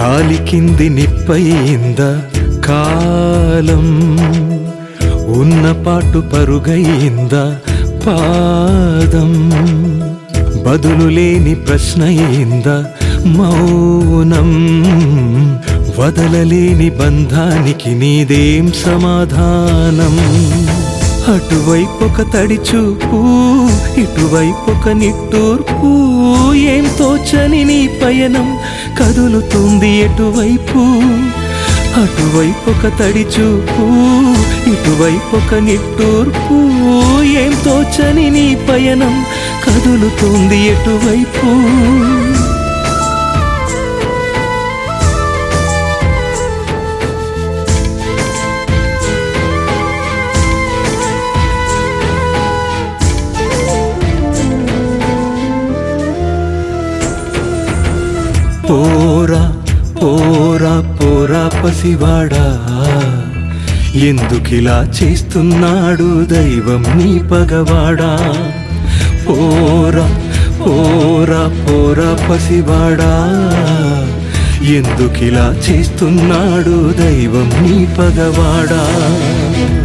కాలి కింది నిప్పయింద కాలం ఉన్న పాటు పరుగయింద పాదం బదులు లేని ప్రశ్నయింద మౌనం వదలలేని బంధానికి నీదేం సమాధానం అటువైపొక తడి చూపు ఇటువైపొక నిట్టూర్పు ఏం తోచని నీ పయనం కదులుతుంది ఎటువైపు అటువైపొక తడి చూపు ఇటువైపొక నిట్టూర్పు ఏం తోచని నీ పయనం కదులుతుంది ఎటువైపు పోరా పోరా పోరా పసివాడా ఎందుకిలా చేస్తున్నాడు దైవం నీ పగవాడా పోరా పోరా పోరా పసివాడా ఎందుకిలా చేస్తున్నాడు దైవం నీ పగవాడా